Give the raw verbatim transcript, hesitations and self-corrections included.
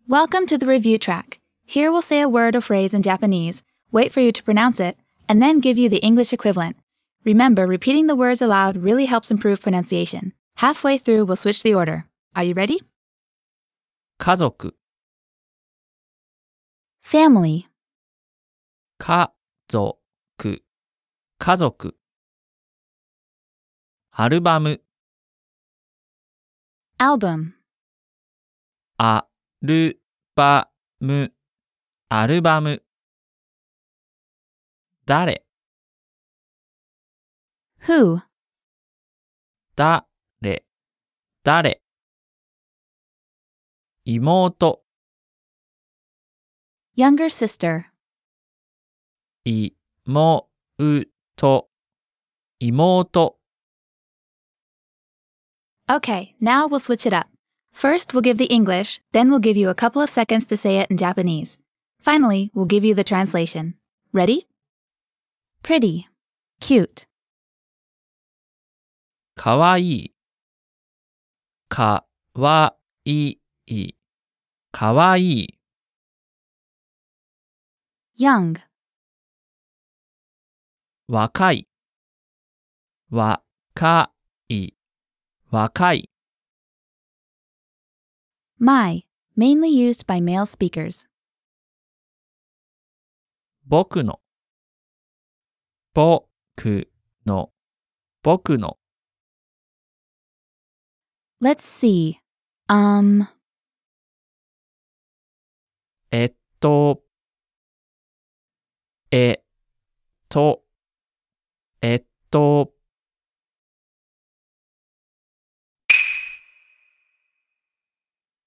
Welcome to the review track. Here we'll say a word or phrase in Japanese, wait for you to pronounce it, and then give you the English equivalent. Remember, repeating the words aloud really helps improve pronunciation. Halfway through, we'll switch the order. Are you ready? 家族 Family, 家族家族アルバム album, アルバムアルバム誰 who, 誰誰妹 younger sister, 妹妹 Okay, now we'll switch it up. First, we'll give the English, then we'll give you a couple of seconds to say it in Japanese. Finally, we'll give you the translation. Ready? Pretty, cute, かわいいかわいいかわいい young, 若い若い若い my, mainly used by male speakers. 僕の僕の僕の Let's see. Um, えっとえっとえっと